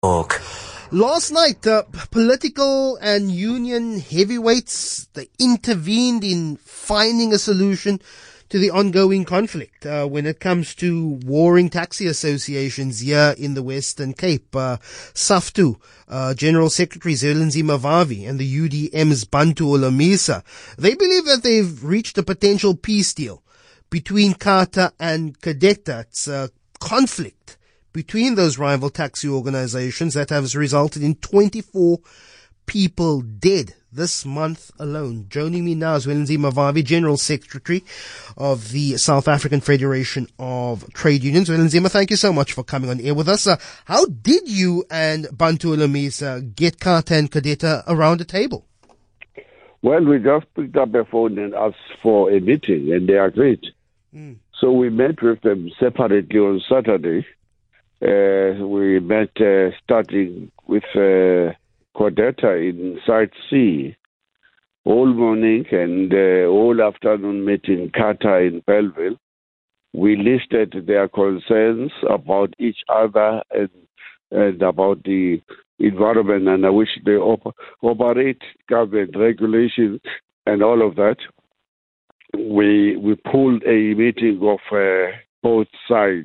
Talk. Last night, political and union heavyweights, they intervened in finding a solution to the ongoing conflict when it comes to warring taxi associations here in the Western Cape. SAFTU, General Secretary Zwelinzima Vavi and the UDM's Bantu Holomisa, they believe that they've reached a potential peace deal between CATA and Cadeta. It's a conflict between those rival taxi organizations that has resulted in 24 people dead this month alone. Joining me now is Zwelinzima Vavi, General Secretary of the South African Federation of Trade Unions. Zwelinzima, thank you so much for coming on air with us. How did you and Bantu Holomisa get CATA and Cadeta around a table? Well, we just picked up a phone and asked for a meeting, and they agreed. So we met with them separately on Saturday. We met starting with Cadeta in Site C all morning and all afternoon meeting CATA in Bellville. We listed their concerns about each other and about the environment under which they operate, government regulations, and all of that. We pulled a meeting of both sides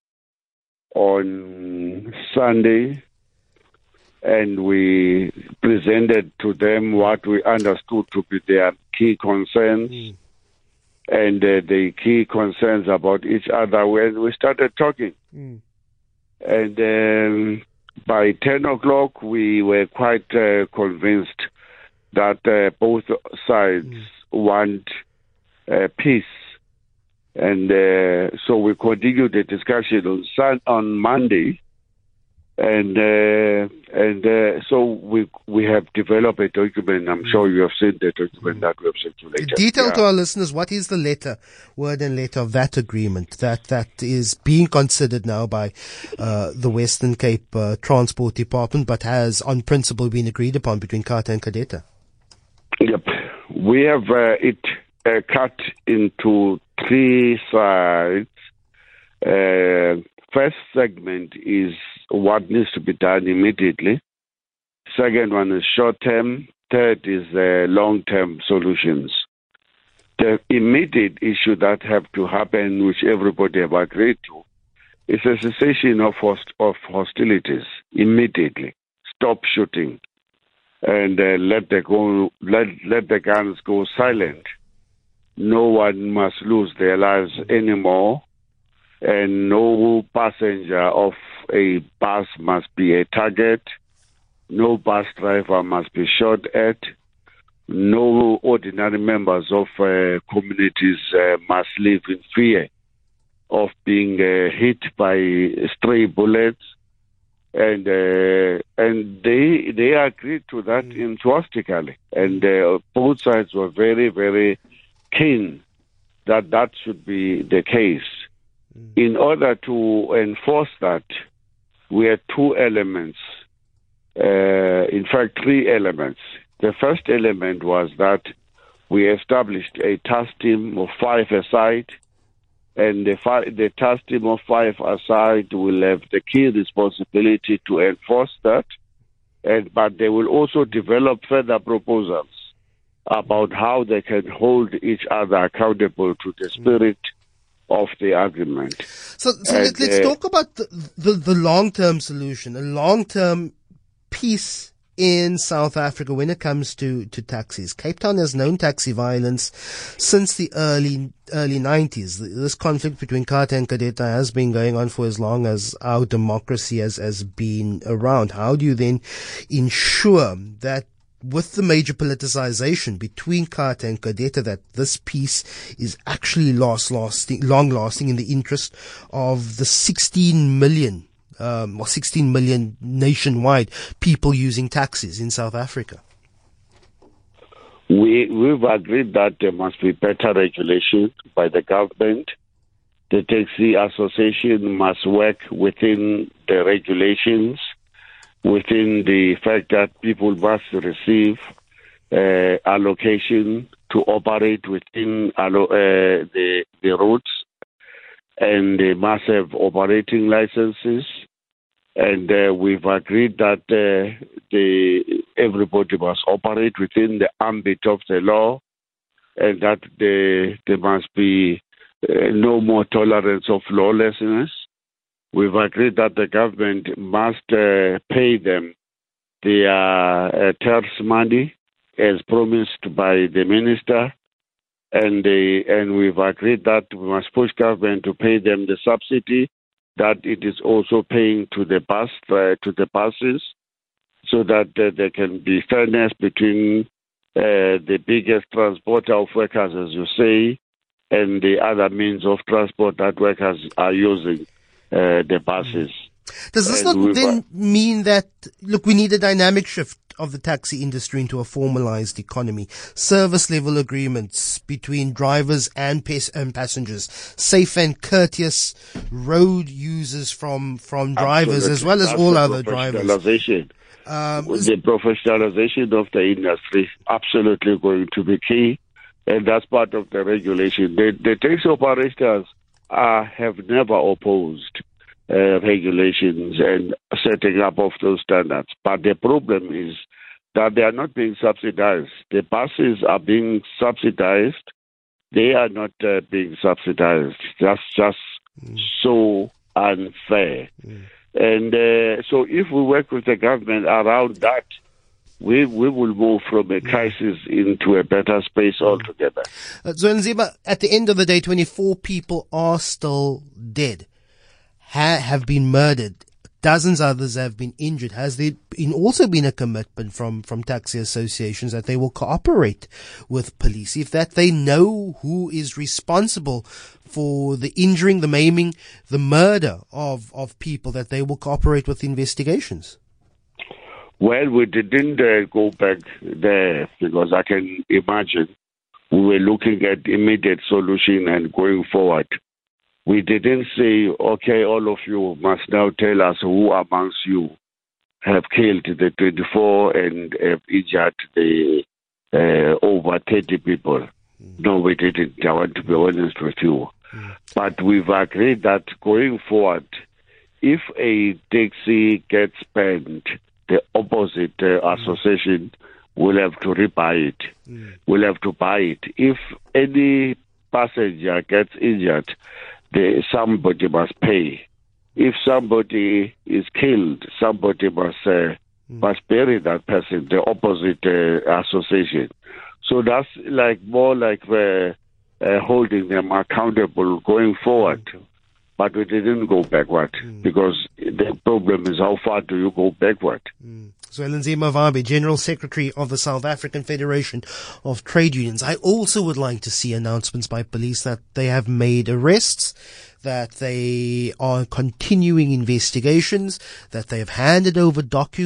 on Sunday, and we presented to them what we understood to be their key concerns and the key concerns about each other when we started talking. And by 10 o'clock, we were quite convinced that both sides want peace. And so we continued the discussion on Monday, and so we have developed a document. I'm sure you have seen the document that we have circulated. Detail to our listeners, what is the word and letter of that agreement that is being considered now by the Western Cape Transport Department, but has on principle been agreed upon between CATA and Cadeta? Yep, we have it cut into three sides. First segment is what needs to be done immediately. Second one is short-term. Third is long-term solutions. The immediate issue that have to happen, which everybody have agreed to, is a cessation of hostilities immediately. Stop shooting and let the guns go silent. No one must lose their lives anymore, and no passenger of a bus must be a target. No bus driver must be shot at. No ordinary members of communities must live in fear of being hit by stray bullets. And they agreed to that enthusiastically, and both sides were very, very keen that should be the case. In order to enforce that, we had two elements, in fact, three elements. The first element was that we established a task team of 5 aside, and the task team of 5 aside will have the key responsibility to enforce that, but they will also develop further proposals about how they can hold each other accountable to the spirit of the agreement. So let's talk about the long-term solution, a long-term peace in South Africa when it comes to taxis. Cape Town has known taxi violence since the early 90s. This conflict between CATA and Cadeta has been going on for as long as our democracy has been around. How do you then ensure that with the major politicization between CATA and Cadeta, that this peace is actually long-lasting in the interest of the 16 million nationwide people using taxis in South Africa? We've agreed that there must be better regulation by the government. The taxi association must work within the regulations, within the fact that people must receive allocation to operate within the routes, and they must have operating licenses, And we've agreed that everybody must operate within the ambit of the law, and that there must be no more tolerance of lawlessness. We've agreed that the government must pay them their tax money as promised by the minister, and we've agreed that we must push government to pay them the subsidy that it is also paying to the buses, so that there can be fairness between the biggest transporter of workers, as you say, and the other means of transport that workers are using, the buses. Does this not then mean that, look, we need a dynamic shift of the taxi industry into a formalized economy, service level agreements between drivers and passengers, safe and courteous road users from drivers, as well as all other drivers? The professionalization of the industry absolutely going to be key, and that's part of the regulation. The taxi operators have never opposed regulations and setting up of those standards. But the problem is that they are not being subsidized. The buses are being subsidized. They are not being subsidized. That's just so unfair. And so if we work with the government around that, we will move from a crisis into a better space altogether. Zwelinzima, at the end of the day, 24 people are still dead. Have been murdered. Dozens others have been injured. Has there also been a commitment from taxi associations that they will cooperate with police, if that they know who is responsible for the injuring, the maiming, the murder of people, that they will cooperate with investigations? Well, we didn't go back there because I can imagine we were looking at immediate solution and going forward. We didn't say, okay, all of you must now tell us who amongst you have killed the 24 and have injured the over 30 people. No, we didn't. I want to be honest with you. But we've agreed that going forward, if a taxi gets banned, the opposite association will have to rebuy it. Will have to buy it. If any passenger gets injured, somebody must pay. If somebody is killed, somebody must bury that person, the opposite association. So that's more like holding them accountable going forward. But we didn't go backward because the problem is, how far do you go backward? Zwelinzima Vabe, General Secretary of the South African Federation of Trade Unions. I also would like to see announcements by police that they have made arrests, that they are continuing investigations, that they have handed over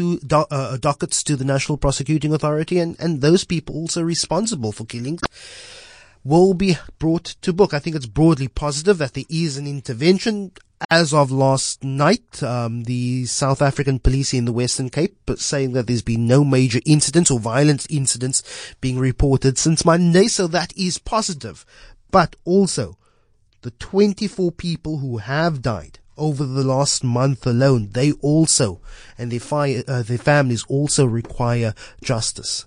dockets to the National Prosecuting Authority, and those people also responsible for killings will be brought to book. I think it's broadly positive that there is an intervention. As of last night, the South African police in the Western Cape saying that there's been no major incidents or violent incidents being reported since Monday, so that is positive. But also, the 24 people who have died over the last month alone, they also, and their families also require justice.